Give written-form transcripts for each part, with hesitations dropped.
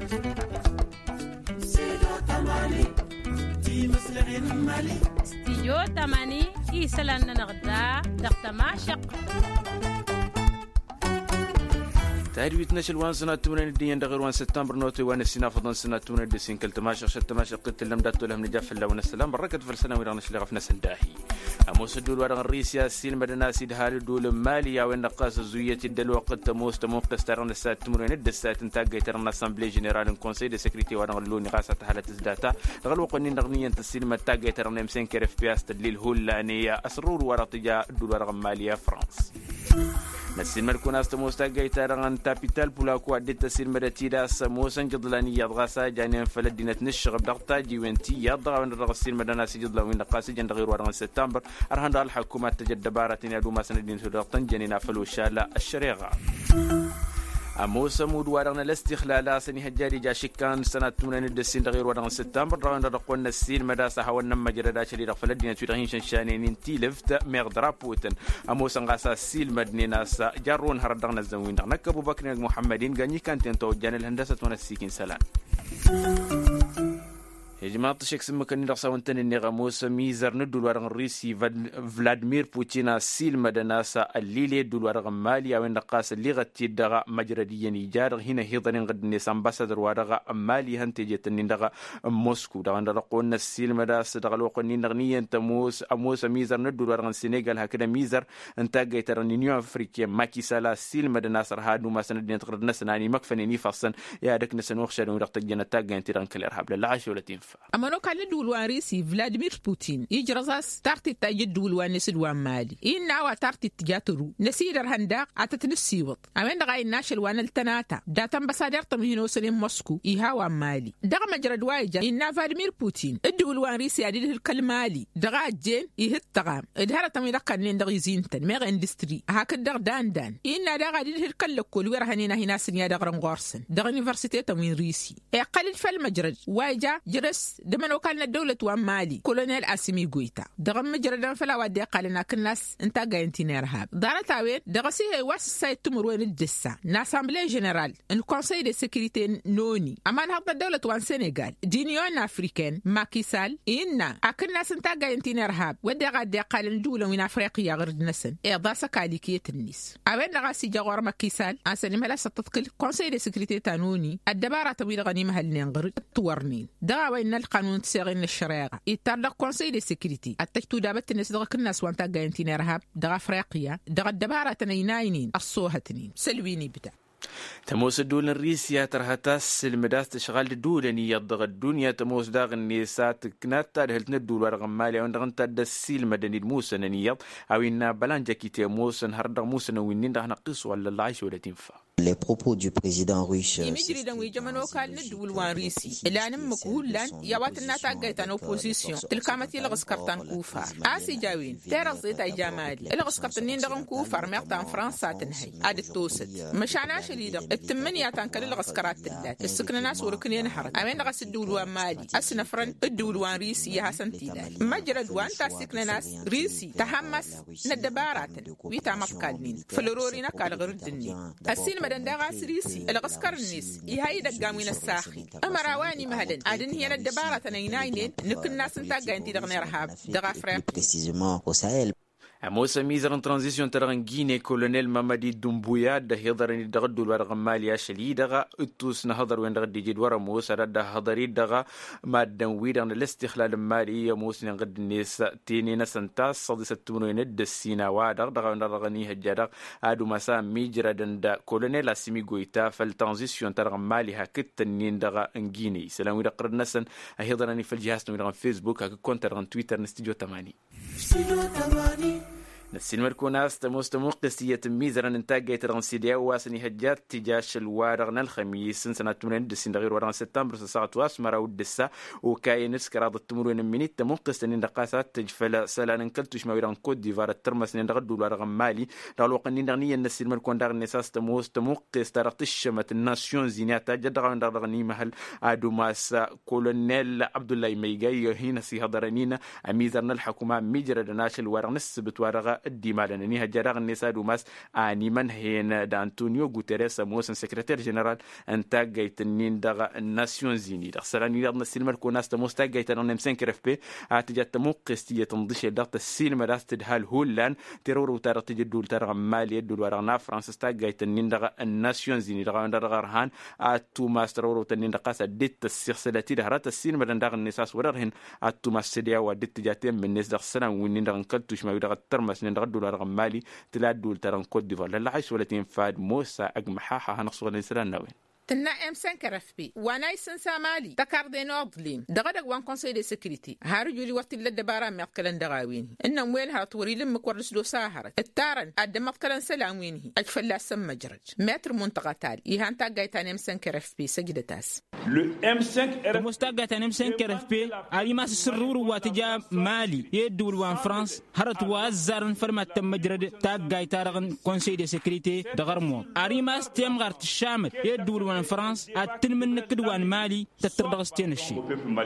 استيو تماني إيسلان نغدا دقتماشق تعريف نشل وان سنة تمرين الدين دغير وان سبتمبر نوتي وان السنة فضل سنة تمرين الدين كل تماشق قلت لهم داتو لهم نجاف الله ونسلام بركة في السنة ويرغن شلغ في نسل داهي أموس الدول ورغن الرئيسي السين مدنا سيد هالي الدول ماليا وين نقاس الزوية الدل وقت تموس تموقس ترغن الساعة تمرين الدساعة تنتاقى ترغن أسامبلي جنرال كونسي دي سكريتي ورغن اللون نقاسة حالة تزداتا دغل وقنين نغنيا تسين متاقى ترغن يمسين كرف بياس تدليل هولانية أسرور ورطجا الدول ورغن ماليا فرانس نسين مركون استموستا جايتا رغن تابيتال بولاكو عدت تسين مرتيدا سموسن جدلاني يضغاسا جانين فلدينة نشغب دغتا جيوانتي يضغا من الرغسين مدناسي جدلاوين لقاسي جان دغير ورغن سبتمبر أرهن دار الحكومة تجد بارتين يدو ما سندين سودغتن جانين فلوشالا الشريغة أموس مود ورغن الاستخلال سني هجاري جاشكان سنة تمنين الدسين دغير ورغن سبتمبر رغن رقون السين مداسة هون نما جردا شريرا فلدينا تشيرين شنشانين تيلفت مغدرا بوتن أموس غاسا سيل مدنيناس جارون هردغن الزوين نك أبو بكر محمدين غني كانت توجان الهندسة ونسيكين سلام هجمات شخص مكان رأسه وانتن النغموس ميزر ندول ورغن الروسي فلاديمير بوتين سيل مدناسا الليلي دول ورغن ماليا وين نقاس اللي غتي دغا مجرديا نيجار هنا هيضرين غد نيس امباسادر ورغا مالي هنتيجت دغا موسكو دغا نرقون السيل مداس دغا الوقنين نغنيا تموس اموس ميزر ندول ورغن السنغال هكذا ميزر انتاجي ترى نيو افريقيا ماكي سالا سيل مدناسر هادو ما سندين تقرد نسناني مكفني فصن يا دك نسنوخ شنو رقت جنا تاج انت ران كل ارهاب لا عاش ولا أما كان الدول واريسي فلاديمير بوتين يجرزاس تارتي تاجد دول وانسد ومالي إننا وتارتي تجاترو نسيدر هنداق أتتنسيوط أمين دغاي الناشل وان التناتا داتن بسادر تمهينو سليم موسكو إيها ومالي دغا مجرد وايجا إننا فلاديمير بوتين الدول واريسي عديد الكلمالي دغا جين إيه التغام إدهارة تميلقا نين دغي زينتن ميغ اندستري هاك الدغ دان إننا دغا عديد الكلكول ويرهنينا هنا سنيا دغرن غورسن دغا يونيفرسيتي تموين ريسي قليل فالمجرد وايجا جرس دمن وكالنا الدولة ومالي كولونيل أسيمي غويتا دغم مجردان فلا ودي قالنا كناس انتا غاينتين إرهاب دارتاوين دغسيه واس سايت تمروين الدسا ناسامبلي جنرال الكونسي دي سيكوريتي نوني أمان هذا الدولة وان سنغال دينيون أفريكان ماكيسال إنا أكناس انتا غاينتين إرهاب ودي غادي قالن دولة من أفريقيا غير نسن إعضاسا كاليكية النيس أوين دغاسي جاغور ماكيسال أنساني ملا ستتقل كونسي دي سيكوريتي تانوني الدبارة طويل غنيمة هالنينغر التورنين دغاوين القانون تسيغين الشريعة يتطلق كونسي دي سيكوريتي التجتو دابت الناس دغا كناس وانتا غاينتين إرهاب دغا أفريقيا دغا الدبارة تنيناينين الصوهة تنين سلويني بتا تموس الدول الرئيسية ترهتاس المداس تشغال الدول يعني يضغ الدنيا تموس داغ النيسات كنات تارهلتنا الدول ورغم مالي وندغن تدسي المدني الموسى نيض أو إنا بلانجا كي تيموس نهردغ موسى نوينين دغنا قصوا على العيش ولا تنفع. Les propos du président russe. يمجري دنوي جمانو كان ندول وانريسي إلا أنا مكهولان يوات الناتا قايتان أوبوزيسيون تلكامتي لغسكرتان كوفار آسي جاوين تيرزيت أي جامالي لغسكرتنين دغن كوفار ميقتان فرنسا تنهي عاد التوسد مشانا شريدغ التمنياتان كالي لغسكرات تلات السكن ناس وركنين حرق أمين لغس الدول ومالي أسنفرن الدول وانريسي يهاسن تيدال مجرد وان تاسكن ناس ريسي تحمس ندبارات ويتا مفكالنين فلورورينا كالغردنين السين مدن داغا سريسي الغسكر النيس يهاي دقامين الساخي أمراواني مهدن عدن هي الدبارة نيناينين نكن ناس انتاقا انتي دغني رهاب دغا فريق موسى ميزرن ترانزيشن ترغن جيني كولونيل مامادي دومبويا ده يضرني دغدو الورغ ماليا شلي دغا اتوس نهضر وين دغدي جيد ورا موسى ده هضري دغا ما دنويدن الاستخلال المالي موسى نغد الناس تيني نسنتاس صديسة تمنوين الدسينا وادغ دغا ندرغني هجادغ ادو مسا ميجردن دا كولونيل اسيمي غويتا فالترانزيشن ترغن مالي هكتنين دغا انجيني سلام ويدا قرد نسن هيضرني في الجهاز نويدغن فيسبوك هكو كونترغن تويتر نستيجو 80 نسين مركوناس تموقع قسية ميزران انتاج يترغن سيديا واسني هجات تجاش الوارغنا الخميس سنة 8 دسين دغير ورغن سبتمبر ساعة واس مرا ودسا وكاين نسكر التمرين منيت تموقع سنين دقاسات تجفل سلان انكلتوش ما ويران كود ديفار الترمس سنين دغدو الوارغن مالي دغلو قنين دغنيا نسين مركون دغ نساس تموقع استرقت الشمة الناسيون زيناتا جدغن دغني محل ادو ماسا كولونيل عبد الله ميغاي هنا سي هضرنينا ميزرنا الحكومة ميجر دناش الوارغ نسبت وارغ دغا الديمال ني هجرغ النساء دوماس اني من هين دا انطونيو غوتيريس موسن سكرتير جنرال انتا جايتنين دغا الناسيون زيني دخسران يضنا السلم الكوناس تموستا جايتن نمسن كرف بي اتجت مقستيه تنضش دغ السلم راست دهال هولان تيرور وتر تجدول تر مال يدول ورغنا فرانس تا جايتنين دغا الناسيون زيني دغا رهان اتو ماسترور وتنين دقاس ديت السلسلتي دهرات السلم دغ النساء ورهن اتو ماسديا وديت جاتين من ناس دخسران وين دغ كلتوش ما دغ الترمس دغ دول ورغ مالي تلادول ترن كوت ديفوار لا عيش ولا تنفاد موسى اجمحاها هنصور الانسان ناوي تنا امسان كرفبي وانا يسنسا مالي دكار دي نوضليم دغدغ وان كونساي دي سيكوريتي هارو جولي وقت للدبارة مقلن دغاوين انهم وين هاتوري لما كورس لو ساهرة التارن ادى مقلن سلاموينه اجفلا سم مجرج متر منطقة تالي يهان تاقايتان امسان كرفبي سجد تاس لو M5 مستاقايتان امسان كرفبي علي ماس السرور واتجا مالي يدول وان فرانس هرت وازارن فرمات تم مجرد تاقايتان كونساي دي سيكوريتي دغرمو علي ماس تيمغارت الشامل يدول وان فرانس اتن من كدوان مالي تتردغستين الشيء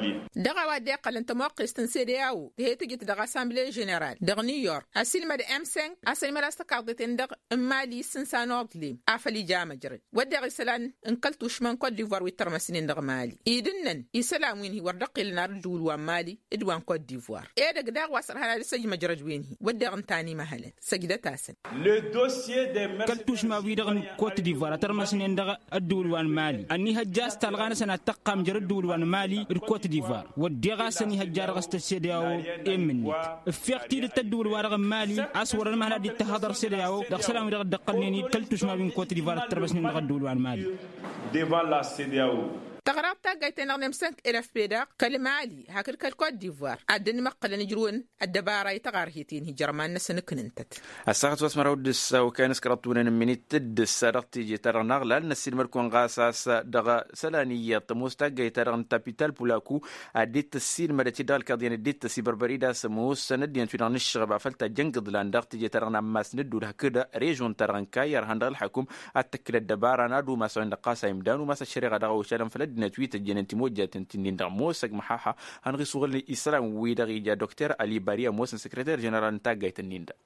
دغا وادي قلن تموقع استنسيرياو هي تجي دغا اسامبلي جنرال دغ نيويورك اسيلما دي ام 5 اسيلما راستقاضتين دغ مالي سنسانوطلي افلي جامع جرد ودي غسلان انقلتو شمان كود ديفوار ويترمسين دغ مالي ايدنن يسلام وين هي وردقي لنا رجول وان مالي ادوان كود ديفوار ايه دغ واسر هنا لسجي مجرد وين هي ودي غنتاني مهلا سجده تاسن لو دوسيي دي قلتو شما ويدغ كود ديفوار ترمسين دغ الدول وان مالي اني هجاس تلغانا سنه تقام جرد وان مالي الكوت ديفوار ودي غاسني هجار غست سيداو امني فيختي تدول ورغ مالي اصور ما هادي تهضر سيداو داك سلام دقلني كلتوش ما بين كوت ديفوار تربسني نغدول وان مالي ديفوار لا سيداو تغرب تاقايتين نغنم 5 إلف بيدا كالمالي هاكر كالكوت ديفوار عدن مقلا نجرون الدبارة يتغارهيتين هي جرمان نسنك ننتت الساعة واسمر ودس وكان سكرتونا من تدس رقتي ترى نغلا نسير مركون غاساس دغا سلانية طموس تاقايتين تابيتال بولاكو عديت السير مدتي دال كادين عديت سيبر بريدا سموس سنديان فينا نشغب فلتا جنقض لان دغتي ترى نماس ندو هكذا ريجون ترانكا يرهن الحكم التكل الدبارة نادو ما سوين دقاسا يمدان وما سشريغا دغا وشالم فلد نتويت الجننتي موجة تنتين دغ موسك محاحة هنغي صغر الإسلام ويدغي جا دكتور علي باريا موسن سكرتير جنرال تاقاي تنين دا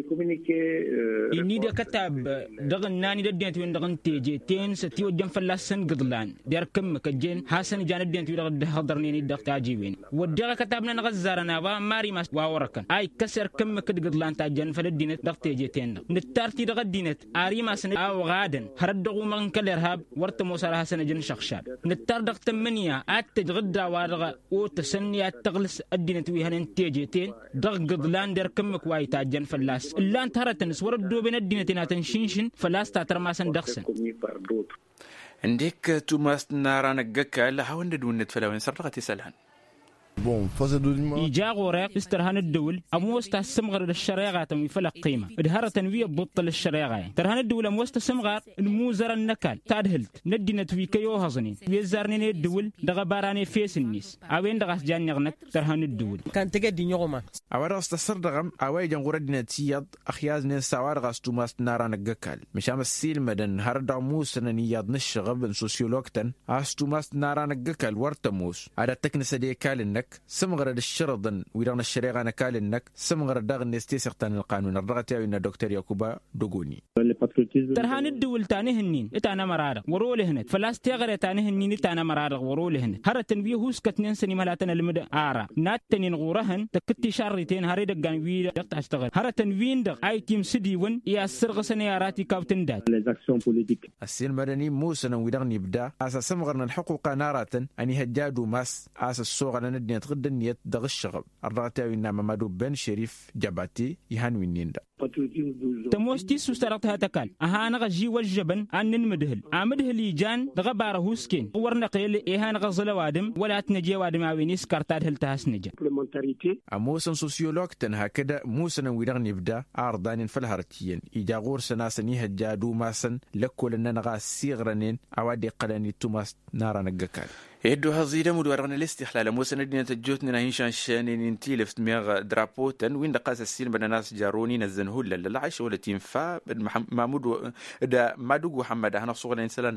إني دا كتاب دغن ناني دا دينتي وين دغن تيجي تين ستيو جن فلاسن قدلان دير كم كجين حسن جان دينتي دغ حضرني دغ تاجيبين ودغ كتابنا نغزارنا با ماري ما واوركن اي كسر كم كد قدلان تاجن فلدينت دغ تيجي تين نتارتي دغ دينت اري ما سن او غادن هردغو من كلرهاب ورت موسى حسن جن شخشاب نتار دغ تمنيا اتجغدا وارغ او تسنيا تغلس الدينت ويهن تيجي تين دغ قدلان دير كم كواي تاجن فلاس اللان ترى نسور الدوبين الدينتنا تنشينشن فلاس تاترماسن دخسن عندك توماس ناران جكا لا هون دون فلاوين سرقتي سلهن إيجا غورق استرهان الدول أموستا سمغر الشريعة ويفلق قيمة إدهارة تنوية بطل الشريعة ترهان الدول أموستا سمغر الموزر النكال تادهلت ندينا تويكيو هزنين ويزارنين الدول دغباراني فيس النيس أوين دغاس جان يغنك ترهان الدول كان تجدي نيوما أورا استصر دغم أواي جنغورة دينتياد أخياز نساوار غاس توماس ناران جكال مشام السيل مدن هردا موس نياد نشغب سوسيولوجتن أس توماس ناران جكال ورتموس على تكنس ديكال إنك سمغر الشرطن ويران الشريعة نكال إنك سمغر دغن نستيسقتن القانون الرغتي إن دكتور يعقوبا دوغوني ترهان الدول تانهنين إتانا مرارق ورولهنت فلاس تغر تانهنين إتانا مرارق ورولهنت هر تنبيه هوس كتنين سني ملاتنا المدى آرا نات تنين غورهن تكتي شارتين هاري دقان ويدا دقت هشتغل هر تنوين دق أي تيم سديون يا السرغ سنياراتي كاوتن داد السين مدني موسى ويران يبدا أساس سمغرنا الحقوق نارة أني هجادو ماس أساس الصوغ ندني تغد النيت دغ الشغب الرغتي إنما مدو بن شريف جباتي يهانوين نيندا تموستي سوسترقتها تكال أهانا غجي والجبن أن المدهل أمدهل يجان دغبار هوسكين ورنقيل إيهان غزل وادم ولا تنجي وادم عوينيس كارتاد هلتهاس نجا أموسن سوسيولوج تنها كده موسن ويرغن يبدا أرضان فالهرتيين إيجا غور سناسني هجادو ماسن لكولنا نغا سيغرنين أوادي قلاني توماس نارا نقاكال يدو هزيدا مدورنا الاستحلال موسى ندينا تجوتنا نهيشان شانين انتيلفت ميغ درابوتن وين دقاس السين بنا ناس جاروني نزنهول لا عايش ولا تنفع محمود دا مادوغ محمد هنا صغنا انسلنا وين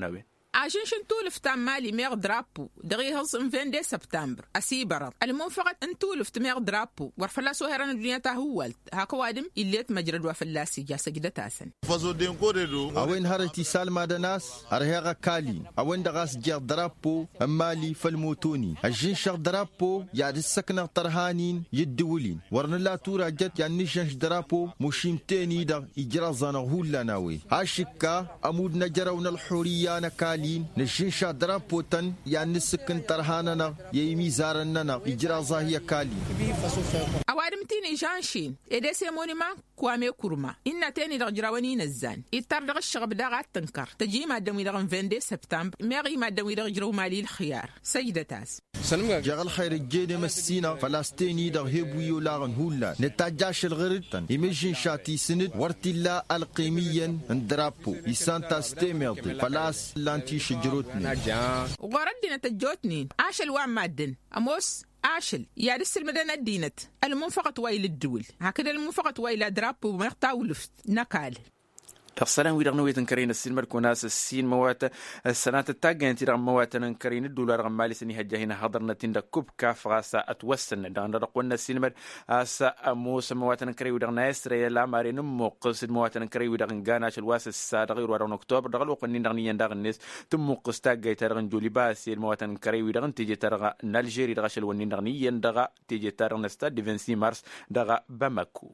عشان شنتولف تام مالي ميغ درابو دغي هلصم 20 سبتمبر أسيبرت المنفقة انتولف تميغ درابو ورفلاسو هيران الدنيا تاهوالت هاكو وادم إليت مجرد وفلاسي جاسا جدا تاسن أوين هارتي سالما دناس أرهيغا كالين أوين دغاس جيغ درابو أمالي فالموتوني الجين شغ درابو يعد السكنة طرهانين يدولين ورن لا تورا جت يعني نشنش درابو مشيم تاني دا إجرا زانغهولا ناوي عاشكا أمود نجرون الحورية نكالين نشين شا درابو تن يعني السكن طرهاننا يمي زارننا إجرا زاهية كالين أوادم تيني جانشين إدي سيموني ما كوامي كورما إنا تاني دغ جراواني نزان إتار دغ الشغب دغ تنكر تجي ما دمي دغ 20 سبتمبر ميغي ما دمي دغ جرو مالي الخيار سيدة تاس جغل خير الجيد مسينا فلسطيني دغ هيبويو لاغن هولا نتاجاش الغرطن إميجين شاتي سند ورتلا القيميا اندرابو إسانتا ستيميرتي فلاس لانتي شجروتني وغردنا تجوتني عاش الوعم مادن أموس عاشل يا رسل المدينة الدينت المنفقة ويل الدول هكذا المنفقة ويل درابو وما يقطعوا لفت نكال تفصلان ويرغنوية كرين السين مركوناس السين موات السنة التاجين تيرغ مواتنا كرين الدولار غمالي سني هجاهنا حضرنا تندا كوب كاف غاسا أتوسن دان رقونا السين مر أسا موسى مواتنا كري ويرغنا إسرائيل لا مارين مقصد مواتنا كري ويرغن غاناش الواس السادغ يروارون أكتوبر دغل وقنين رغنيان داغ الناس تم مقصتاق جاي ترغن جولي باسي المواتنا كري ويرغن تيجي ترغ نالجيري دغش الونين رغنيان دغ تيجي ترغ نستاد ديفنسي مارس دغ باماكو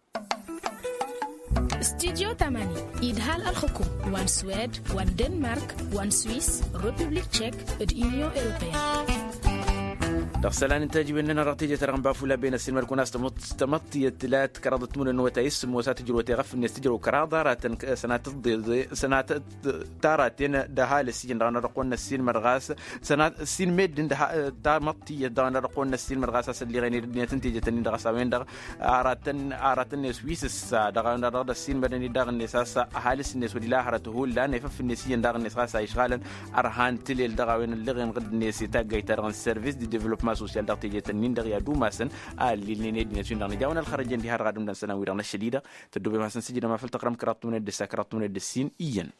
استديو تماني إدهال الحكوم وان سويد وان دنمارك وان سويس ريبوبليك تشيك اليونيون أوروبية دخسلان انتاجي بيننا رقتيجة ترغم بافولا بين السينما الكوناس تمطي التلات كرادة مون انو تايسم وسات جلو تغف ان يستجروا كرادة راتن سنات تاراتين دهال السين رانا رقونا السينما الغاس سنات السين ميد دا مطي دانا رقونا السينما الغاس اللي غيني دنيا تنتيجة تنين دغساوين دغ آراتن سويس السا دغانا رغد السين بدني دغ النساس حالس الناس ودي لاحرته لا نفف النسيين دغ النساس اشغالا ارهان تليل دغاوين اللي غين غد النسي تاقاي ترغن سيرفيس دي ديفلوبمون سوسيال دغتيجة تنين دغ يادو ماسن اللي نيدي نتين دغ جاونا الخرجين دي هار غادم دان سنه ويرنا الشديده تدوبي ماسن سجينا ما فلتقرم كرات من الدسا كرات من الدسين ايان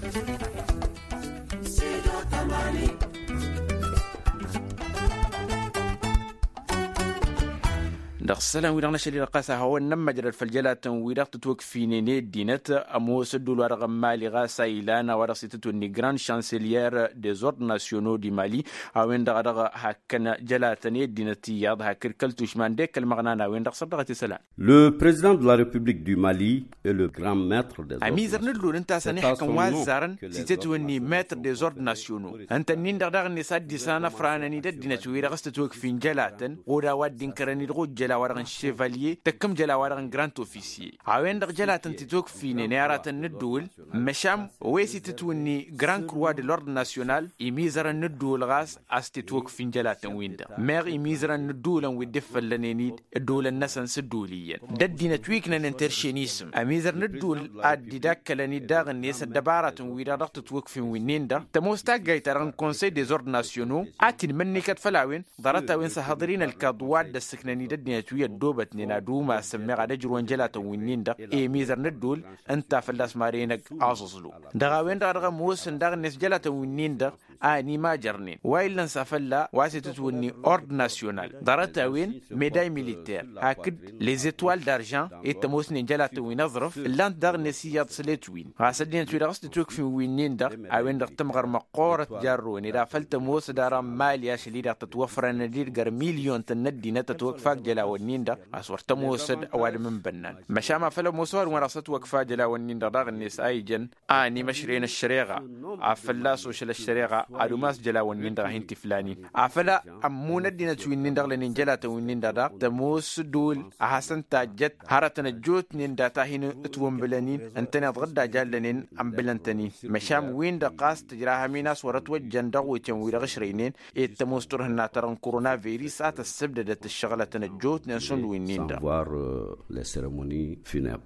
دخسلان ويرنا شلي رقاسة هو النم مجرى الفلجلات ويرقت توقفيني دينت أموس الدول رغم مالي غاسا إلانا ورقصتو النجران شانسليير دي زورد ناسيونو دي مالي وين دغ هكنا جلاتني دينتي ياض هكر كلتوش مان ديك المغنانا وين دغ صدغتي سلام. Le président de la République du Mali est le grand maître des ordres. أميزر ندلو انت سنحكم وازارن سيتتو اني ماتر دي زورد ناسيونو انت نين دغ النساد دي سانا فراناني دينتو ويرقصت توقفين جلاتن ودا وادين كراني دغو جلا ورغن شيفاليي تكم جلا ورغن جرانت اوفيسيي عوين دغ جلاتن تتوك فيني نياراتن ندول مشام ويسي تتوني جران كروا دي لورد ناسيونال يميزر ندول غاس استتوك فين جلاتن ويندا مير يميزر ندول ودفل لنيني الدول الناس سدوليا ددينا تويكنا ننترشينيسم اميزر ندول ادي داكلني داغ الناس دبارات ويدا دغت توك فين وينيندا تموستا جايترن كونسي دي زورد ناسيونو اتين مني كتفلاوين ضرتا وين سحاضرين الكادوات دسكنني ددينا دوبت نينا دوما سمي غادا جروان جلاتا وينيندا ميزر ندول انت فلاس مارينك عصصلو دغاوين دغ موس دغ نس جلاتا وينيندا اني ما جرنين وايلن سافلا واسيتوني اورد ناسيونال دارتا وين ميداي ميليتير هاكد لي زيتوال دارجان اتموسني جلاتا وينظرف لان دغ نسيات سليتوين غاسدين تويرست توك في وينيندا اوين دغ تمغر مقوره جاروني دا فلت موس دار ماليا شليدا تتوفر ندير غير مليون تندي نتتوك فاك جلا ونيندا أصورت موسد أول من بنان مشامع فلو موسور ورصت وقفا جلا ونيندا داغ الناس أيجن آني مشرين الشريغة عفلا سوشل الشريغة أدوماس جلا ونيندا هنتي فلاني عفلا أمونا دينا توينيندا لنين جلا توينيندا داغ تموس دول أحسن تاجت هارتنا جوت نيندا تاهين اتوم بلانين انتنا تغدا جالنين أم بلانتني مشام وين دا قاس تجراها ميناس ورتوج جندا ويتموير غشرينين التموس ترهنا ترن كورونا فيروس السبب الشغلة تنجوت نسون وينيندا voir les cérémonies funèbres.